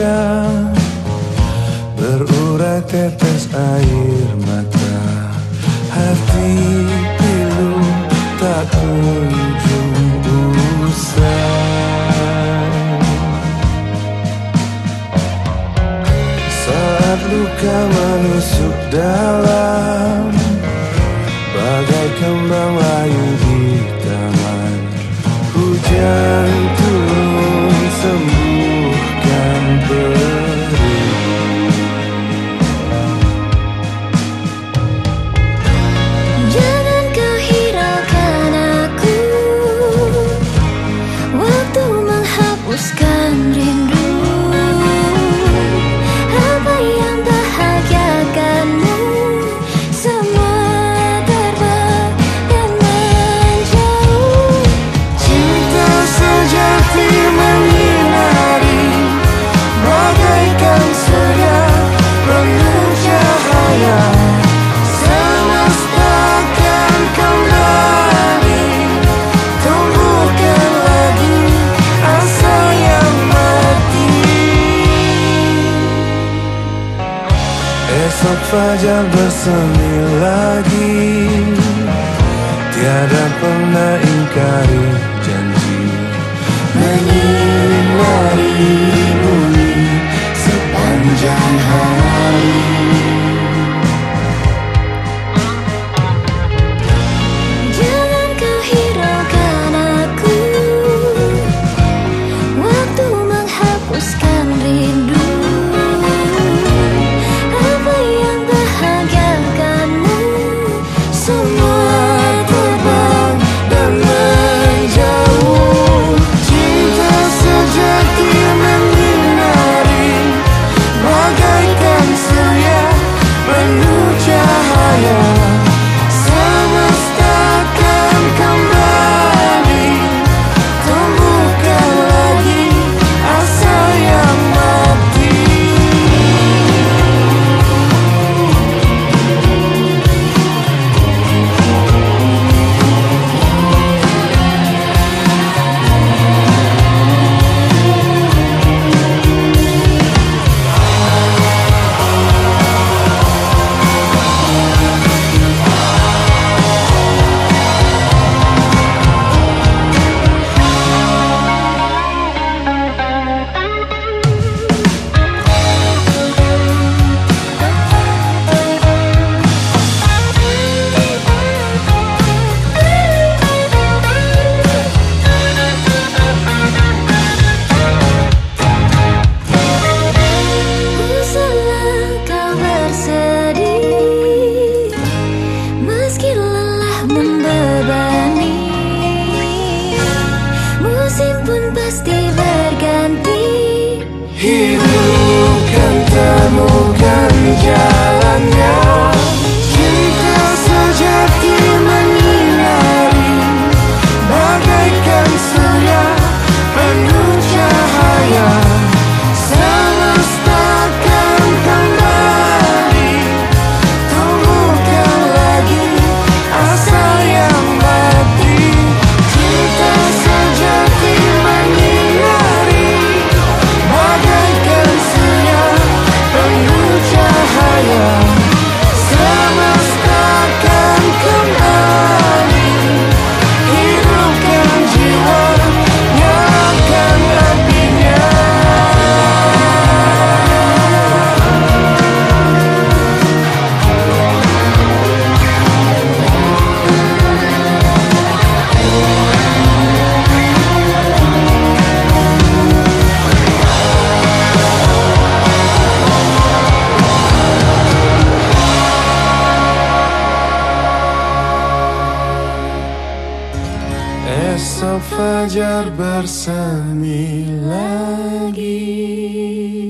senja, berurai tetes air mata. Hati pilu tak kunjung usai. Saat luka menusuk dalam, bagai kembang layu di taman. Hujan turun sembuhkan beri. Jangan kau hiraukan aku, waktu menghapuskan rindu. Apa yang bahagiakanmu, semua terbang dan menjauh. Cinta sejati menyinari, bagaikan surya penuh cahaya. Semesta akan kembali, tumbuhkan lagi asa yang mati. Esok fajar bersemi lagi, tiada pernah ingkari janji. Menyinari bumi sepanjang hari. Jangan kau hiraukan aku, waktu menghapuskan rindu. Apa yang bahagiakanmu, semua terbang Dan menjauh. Cinta sejati menyinari, bagaikan surya penuh cahaya. Semesta akan kembali, tumbuhkan lagi asa yang mati. Usahlah kau bersedih, meski lelah membebani. Musim pun pasti berganti. Hidup kan temukan jalannya. Cinta sejati menyinari, bagaikan surya penuh cahaya. Semesta akan kembali, tumbuhkan lagi asa yang mati. Cinta sejati menyinari, bagaikan surya penuh cahaya. Semesta akan kembali, hidupkan jiwa, nyalakan apinya. Esok fajar bersemi lagi.